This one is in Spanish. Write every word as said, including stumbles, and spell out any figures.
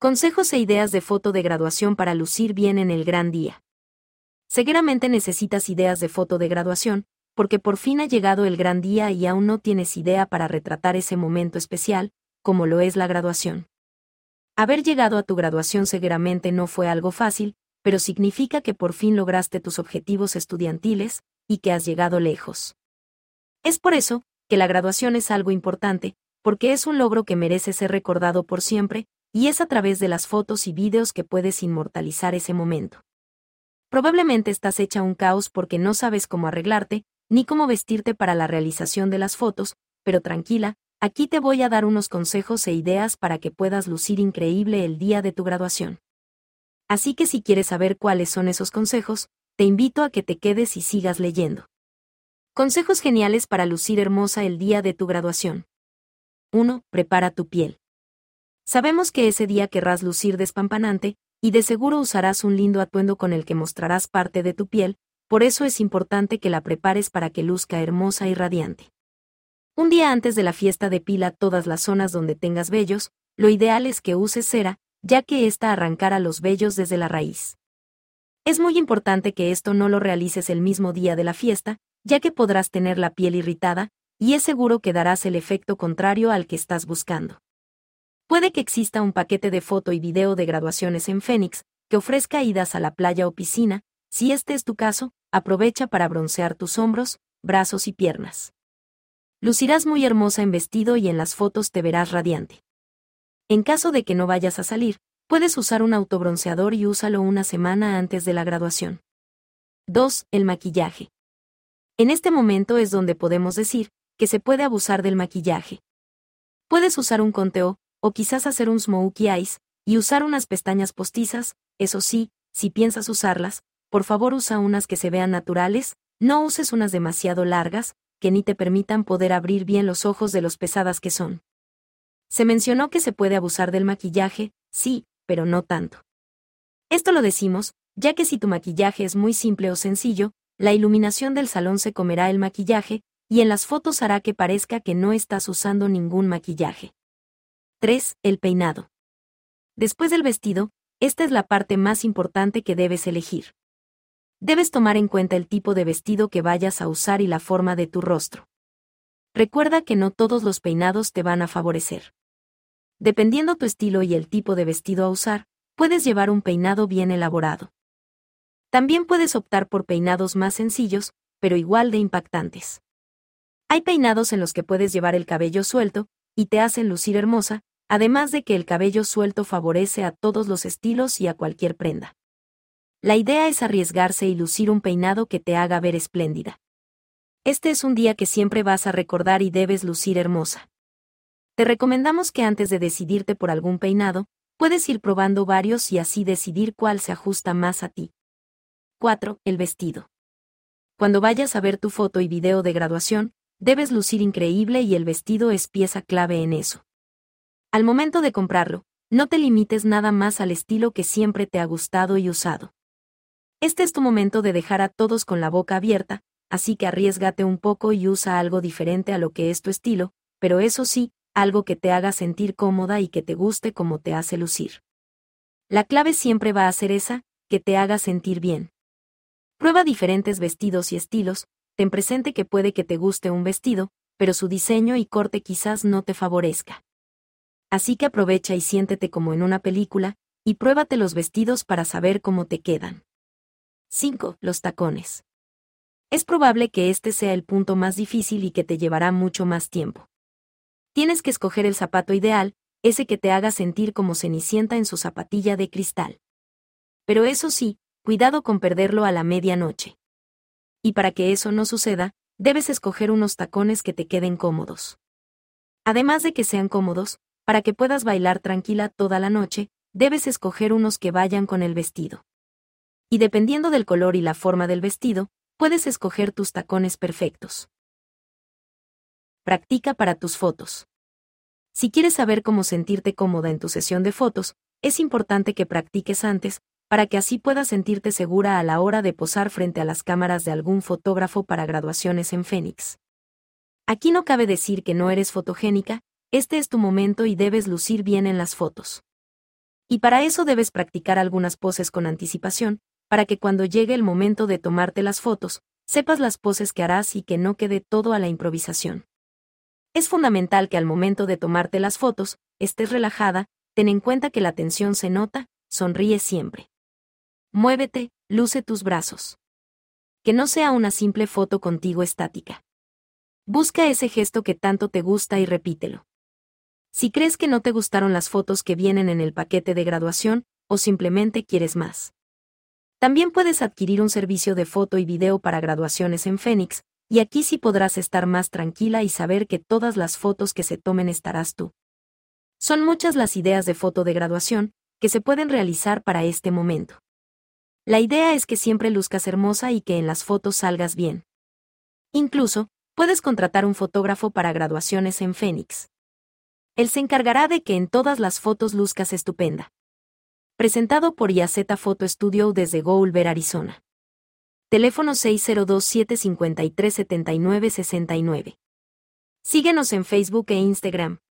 Consejos e ideas de foto de graduación para lucir bien en el gran día. Seguramente necesitas ideas de foto de graduación, porque por fin ha llegado el gran día y aún no tienes idea para retratar ese momento especial, como lo es la graduación. Haber llegado a tu graduación seguramente no fue algo fácil, pero significa que por fin lograste tus objetivos estudiantiles y que has llegado lejos. Es por eso que la graduación es algo importante, porque es un logro que merece ser recordado por siempre, y es a través de las fotos y videos que puedes inmortalizar ese momento. Probablemente estás hecha un caos porque no sabes cómo arreglarte, ni cómo vestirte para la realización de las fotos, pero tranquila, aquí te voy a dar unos consejos e ideas para que puedas lucir increíble el día de tu graduación. Así que si quieres saber cuáles son esos consejos, te invito a que te quedes y sigas leyendo. Consejos geniales para lucir hermosa el día de tu graduación. uno. Prepara tu piel. Sabemos que ese día querrás lucir despampanante, y de seguro usarás un lindo atuendo con el que mostrarás parte de tu piel, por eso es importante que la prepares para que luzca hermosa y radiante. Un día antes de la fiesta depila todas las zonas donde tengas vellos, lo ideal es que uses cera, ya que ésta arrancará los vellos desde la raíz. Es muy importante que esto no lo realices el mismo día de la fiesta, ya que podrás tener la piel irritada, y es seguro que darás el efecto contrario al que estás buscando. Puede que exista un paquete de foto y video de graduaciones en Phoenix, que ofrezca idas a la playa o piscina. Si este es tu caso, aprovecha para broncear tus hombros, brazos y piernas. Lucirás muy hermosa en vestido y en las fotos te verás radiante. En caso de que no vayas a salir, puedes usar un autobronceador y úsalo una semana antes de la graduación. dos. El maquillaje. En este momento es donde podemos decir que se puede abusar del maquillaje. Puedes usar un contour, o quizás hacer un smokey eyes, y usar unas pestañas postizas. Eso sí, si piensas usarlas, por favor usa unas que se vean naturales, no uses unas demasiado largas, que ni te permitan poder abrir bien los ojos de los pesadas que son. Se mencionó que se puede abusar del maquillaje, sí, pero no tanto. Esto lo decimos, ya que si tu maquillaje es muy simple o sencillo, la iluminación del salón se comerá el maquillaje, y en las fotos hará que parezca que no estás usando ningún maquillaje. tres. El peinado. Después del vestido, esta es la parte más importante que debes elegir. Debes tomar en cuenta el tipo de vestido que vayas a usar y la forma de tu rostro. Recuerda que no todos los peinados te van a favorecer. Dependiendo tu estilo y el tipo de vestido a usar, puedes llevar un peinado bien elaborado. También puedes optar por peinados más sencillos, pero igual de impactantes. Hay peinados en los que puedes llevar el cabello suelto, y te hacen lucir hermosa, además de que el cabello suelto favorece a todos los estilos y a cualquier prenda. La idea es arriesgarse y lucir un peinado que te haga ver espléndida. Este es un día que siempre vas a recordar y debes lucir hermosa. Te recomendamos que antes de decidirte por algún peinado, puedes ir probando varios y así decidir cuál se ajusta más a ti. cuatro. El vestido. Cuando vayas a ver tu foto y video de graduación, debes lucir increíble y el vestido es pieza clave en eso. Al momento de comprarlo, no te limites nada más al estilo que siempre te ha gustado y usado. Este es tu momento de dejar a todos con la boca abierta, así que arriésgate un poco y usa algo diferente a lo que es tu estilo, pero eso sí, algo que te haga sentir cómoda y que te guste como te hace lucir. La clave siempre va a ser esa, que te haga sentir bien. Prueba diferentes vestidos y estilos, ten presente que puede que te guste un vestido, pero su diseño y corte quizás no te favorezca. Así que aprovecha y siéntete como en una película, y pruébate los vestidos para saber cómo te quedan. cinco. Los tacones. Es probable que este sea el punto más difícil y que te llevará mucho más tiempo. Tienes que escoger el zapato ideal, ese que te haga sentir como Cenicienta en su zapatilla de cristal. Pero eso sí, cuidado con perderlo a la medianoche. Y para que eso no suceda, debes escoger unos tacones que te queden cómodos. Además de que sean cómodos, para que puedas bailar tranquila toda la noche, debes escoger unos que vayan con el vestido. Y dependiendo del color y la forma del vestido, puedes escoger tus tacones perfectos. Practica para tus fotos. Si quieres saber cómo sentirte cómoda en tu sesión de fotos, es importante que practiques antes, para que así puedas sentirte segura a la hora de posar frente a las cámaras de algún fotógrafo para graduaciones en Phoenix. Aquí no cabe decir que no eres fotogénica, este es tu momento y debes lucir bien en las fotos. Y para eso debes practicar algunas poses con anticipación, para que cuando llegue el momento de tomarte las fotos, sepas las poses que harás y que no quede todo a la improvisación. Es fundamental que al momento de tomarte las fotos, estés relajada, ten en cuenta que la tensión se nota, sonríe siempre. Muévete, luce tus brazos. Que no sea una simple foto contigo estática. Busca ese gesto que tanto te gusta y repítelo. Si crees que no te gustaron las fotos que vienen en el paquete de graduación, o simplemente quieres más. También puedes adquirir un servicio de foto y video para graduaciones en Phoenix, y aquí sí podrás estar más tranquila y saber que todas las fotos que se tomen estarás tú. Son muchas las ideas de foto de graduación que se pueden realizar para este momento. La idea es que siempre luzcas hermosa y que en las fotos salgas bien. Incluso, puedes contratar un fotógrafo para graduaciones en Phoenix. Él se encargará de que en todas las fotos luzcas estupenda. Presentado por I A Z Photo Studio desde Goulver, Arizona. Teléfono seis cero dos siete cinco tres siete nueve seis nueve. Síguenos en Facebook e Instagram.